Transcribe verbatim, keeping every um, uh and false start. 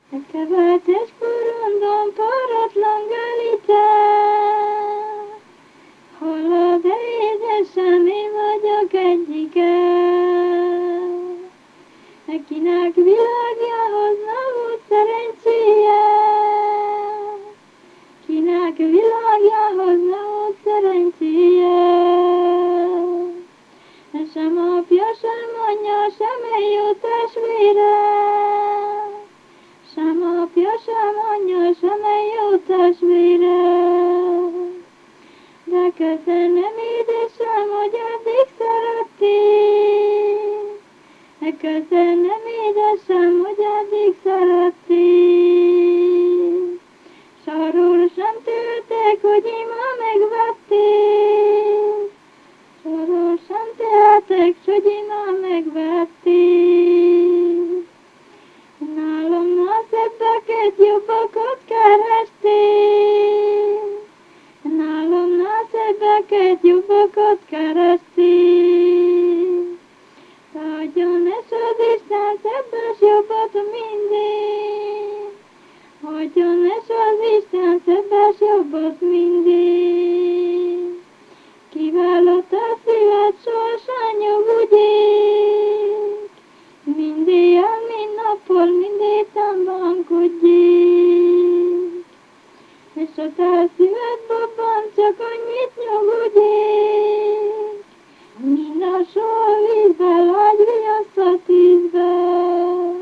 Kevetes porondon paratlan galice, hallod, de édesem, én vagyok egyike. Akinek világjához nem volt szerencséje, kinek világjához nem volt szerencséje. Sem apja, sem anyja, sem egy jó testvére, sem apja, sem anyja, sem egy jó testvére. De köszönöm, édesem, hogy addig szerettél. De köszönöm, édesem, hogy addig szerettél. S arról sem tűrtek, hogy ima megvettél. S arról sem tehetek, hogy ima megvettél. Nálamnál szebbeket, jobbakat kerestél. Nálamnál szebbeket, jobbakat kerestél. Adjon és az Isten szebbes jobbat mindig. Adjon és az Isten szebbes jobbat mindig. Kiválott a szíved, sohasem nyugodjék. Mindéjjel, mind nappal, mindéten bankodjék. És a te szívedben csak annyit nyugodjék. Mind a só vízbe, lágy viaszt a tízbe.